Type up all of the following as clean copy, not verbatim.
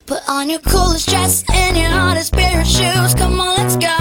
Put on your coolest dress and your hottest pair of shoes. Come on, let's go.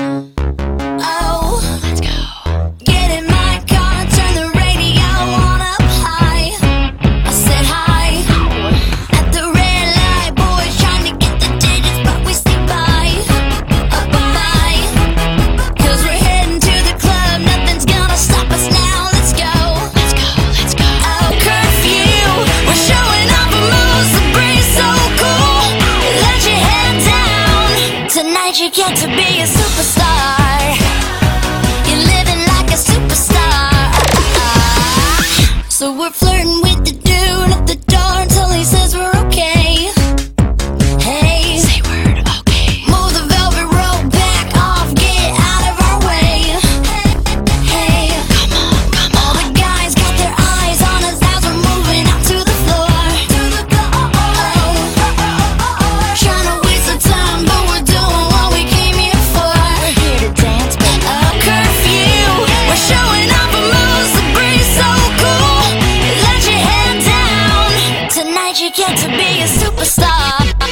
Oh, let's go. Get in my car, turn the radio on up high. I said hi. At the red light, boys trying to get the digits, but we stay by. Bye. 'Cause we're heading to the club, nothing's gonna stop us now. Let's go. Let's go, let's go. Oh, curfew, we're showing off our moves, the breeze so cool. Let your head down. Tonight you get to be a superstar. You're living like a superstar. So we're flirting with the dude at the door until he says we're okay. Hey, say word, okay. Move the velvet rope back off, get out of our way. Hey, come on, come on. All the guys got their eyes on us as we're moving out to the floor. Trying to waste the time, but we're doing what we came here for. We're here to dance, baby. Oh, curfew, we're showing off our moves, the breeze so cool. Let your head down. Tonight you get to be a superstar.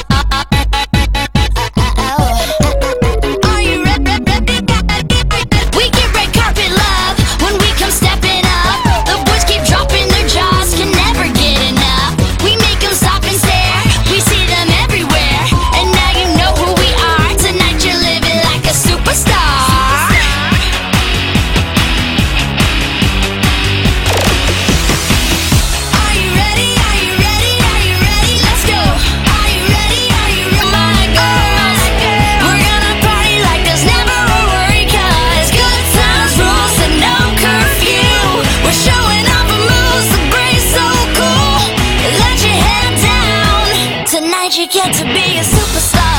Are you ready? We get red carpet love when we come stepping up. The boys keep dropping their jaws, can never get enough. We make them stop and stare, we see them everywhere. And now you know who we are. Tonight you're living like a superstar. Are you ready? Are you ready? Are you ready? Let's go. Are you ready? Are you ready? My girls, we're gonna party like there's never a worry, 'cause good times rule, so no curfew. We're showing off our moves, the breeze so cool. Let your head down. Tonight you get to be a superstar.